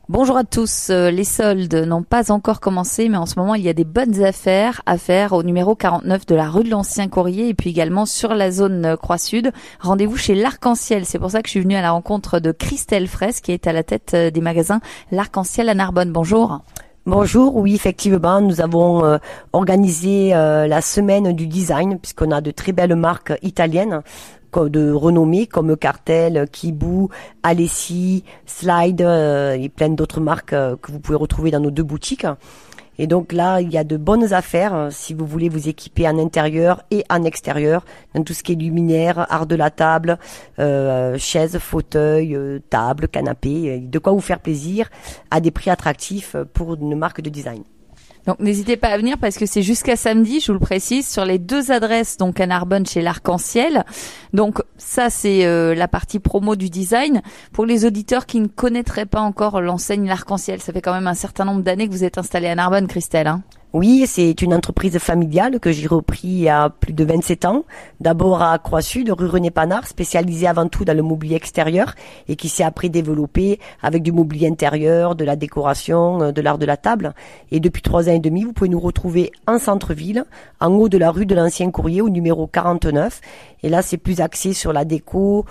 Bonjour à tous. Les soldes n'ont pas encore commencé, mais en ce moment, il y a des bonnes affaires à faire au numéro 49 de la rue de l'Ancien Courrier et puis également sur la zone Croix-Sud. Rendez-vous chez l'Arc-en-Ciel. C'est pour ça que je suis venue à la rencontre de Christelle Fraisse qui est à la tête des magasins L'Arc-en-Ciel à Narbonne. Bonjour. Bonjour, oui, effectivement, nous avons organisé la semaine du design puisqu'on a de très belles marques italiennes de renommée comme Cartel, Kibou, Alessi, Slide et plein d'autres marques que vous pouvez retrouver dans nos deux boutiques. Et donc là, il y a de bonnes affaires si vous voulez vous équiper en intérieur et en extérieur, dans tout ce qui est luminaire, art de la table, chaises, fauteuils, table, canapé, de quoi vous faire plaisir à des prix attractifs pour une marque de design. Donc n'hésitez pas à venir parce que c'est jusqu'à samedi, je vous le précise, sur les deux adresses, donc à Narbonne chez l'Arc-en-Ciel. Donc ça c'est la partie promo du design. Pour les auditeurs qui ne connaîtraient pas encore l'enseigne L'Arc-en-Ciel, ça fait quand même un certain nombre d'années que vous êtes installé à Narbonne, Christelle, hein? Oui, c'est une entreprise familiale que j'ai repris il y a plus de 27 ans. D'abord à Croix-Sud, rue René Panard, spécialisée avant tout dans le mobilier extérieur et qui s'est après développée avec du mobilier intérieur, de la décoration, de l'art de la table. Et depuis 3 ans et demi, vous pouvez nous retrouver en centre-ville, en haut de la rue de l'Ancien Courrier, au numéro 49. Et là, c'est plus axé sur la déco,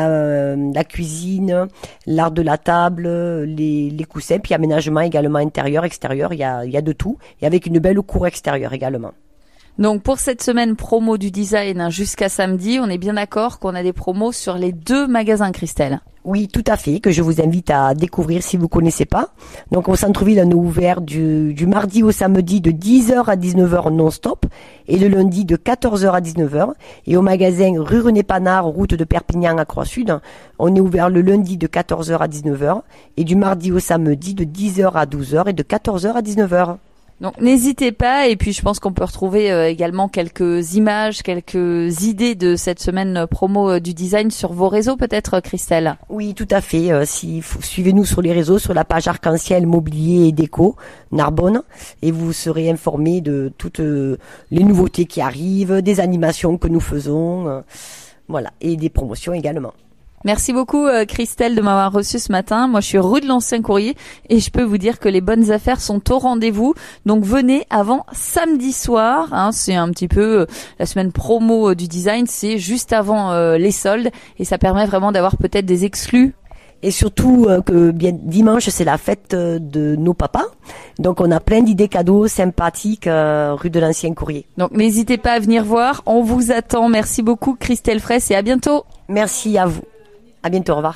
la cuisine, l'art de la table, les coussins, puis aménagement également intérieur, extérieur. Il y a de tout. Et avec une belle cour extérieure également. Donc pour cette semaine promo du design jusqu'à samedi, on est bien d'accord qu'on a des promos sur les deux magasins, Christelle? Oui, tout à fait, que je vous invite à découvrir si vous connaissez pas. Donc au centre-ville, on est ouvert du mardi au samedi de 10h à 19h non-stop et le lundi de 14h à 19h. Et au magasin rue René Panard, route de Perpignan à Croix-Sud, on est ouvert le lundi de 14h à 19h et du mardi au samedi de 10h à 12h et de 14h à 19h. Donc n'hésitez pas, et puis je pense qu'on peut retrouver également quelques images, quelques idées de cette semaine promo du design sur vos réseaux peut-être, Christelle? Oui, tout à fait. Suivez-nous sur les réseaux, sur la page Arc-en-Ciel Mobilier et Déco Narbonne, et vous serez informés de toutes les nouveautés qui arrivent, des animations que nous faisons, voilà, et des promotions également. Merci beaucoup Christelle de m'avoir reçu ce matin. Moi je suis rue de l'Ancien Courrier et je peux vous dire que les bonnes affaires sont au rendez-vous. Donc venez avant samedi soir, hein, c'est un petit peu la semaine promo du design, c'est juste avant les soldes et ça permet vraiment d'avoir peut-être des exclus. Et surtout que bien dimanche c'est la fête de nos papas, donc on a plein d'idées cadeaux sympathiques rue de l'Ancien Courrier. Donc n'hésitez pas à venir voir, on vous attend. Merci beaucoup Christelle Fraisse et à bientôt. Merci à vous. À bientôt, au revoir.